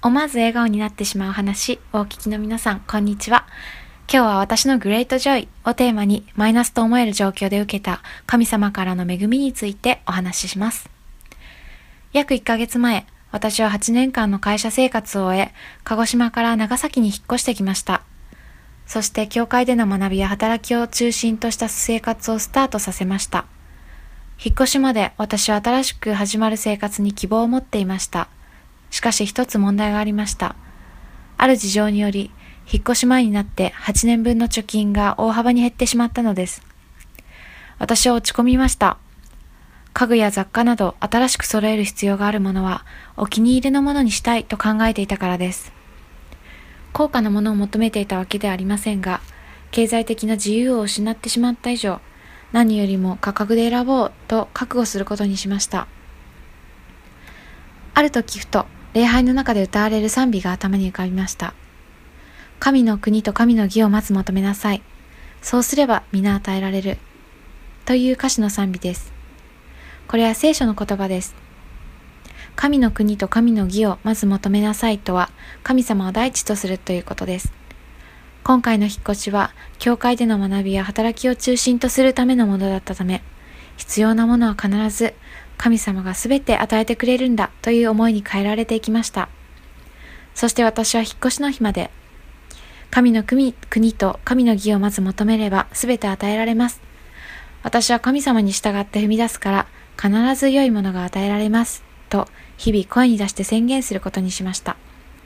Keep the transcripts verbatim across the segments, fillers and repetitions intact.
思わず笑顔になってしまう話をお聞きの皆さん、こんにちは。今日は私のグレートジョイをテーマに、マイナスと思える状況で受けた神様からの恵みについてお話しします。約いっかげつまえ、私ははちねんかんの会社生活を終え、鹿児島から長崎に引っ越してきました。そして教会での学びや働きを中心とした生活をスタートさせました。引っ越しまで私は新しく始まる生活に希望を持っていました。しかし一つ問題がありました。ある事情により、引っ越し前になってはちねんぶんの貯金が大幅に減ってしまったのです。私は落ち込みました。家具や雑貨など新しく揃える必要があるものはお気に入りのものにしたいと考えていたからです。高価なものを求めていたわけではありませんが、経済的な自由を失ってしまった以上、何よりも価格で選ぼうと覚悟することにしました。ある時ふと、礼拝の中で歌われる賛美が頭に浮かびました。神の国と神の義をまず求めなさい。そうすれば皆与えられる。という歌詞の賛美です。これは聖書の言葉です。神の国と神の義をまず求めなさいとは、神様を第一とするということです。今回の引っ越しは、教会での学びや働きを中心とするためのものだったため、必要なものは必ず、神様がすべて与えてくれるんだという思いに変えられていきました。そして私は引っ越しの日まで、神の国と神の義をまず求めればすべて与えられます。私は神様に従って踏み出すから必ず良いものが与えられます。と日々声に出して宣言することにしました。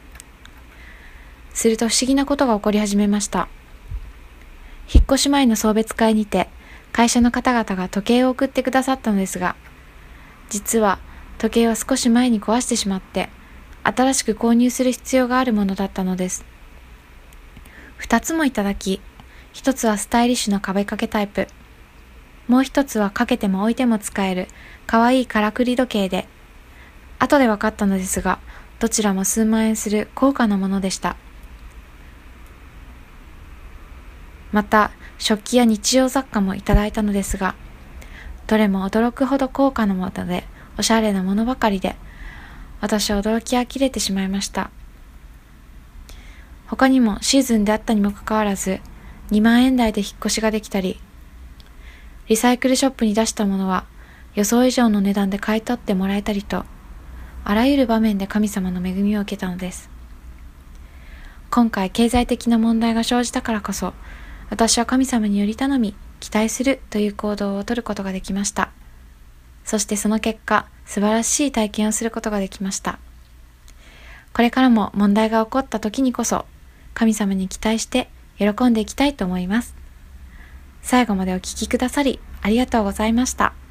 すると不思議なことが起こり始めました。引っ越し前の送別会にて会社の方々が時計を送ってくださったのですが、実は時計は少し前に壊してしまって新しく購入する必要があるものだったのです。二つもいただき、一つはスタイリッシュな壁掛けタイプ、もう一つはかけても置いても使えるかわいいからくり時計で、後で分かったのですが、どちらも数万円する高価なものでした。また食器や日用雑貨もいただいたのですが、どれも驚くほど高価なものでおしゃれなものばかりで、私は驚き呆れてしまいました。他にもシーズンであったにもかかわらずにまんえん台で引っ越しができたり、リサイクルショップに出したものは予想以上の値段で買い取ってもらえたりと、あらゆる場面で神様の恵みを受けたのです。今回経済的な問題が生じたからこそ、私は神様により頼み、期待するという行動をとることができました。そしてその結果、素晴らしい体験をすることができました。これからも問題が起こった時にこそ、神様に期待して喜んでいきたいと思います。最後までお聞きくださりありがとうございました。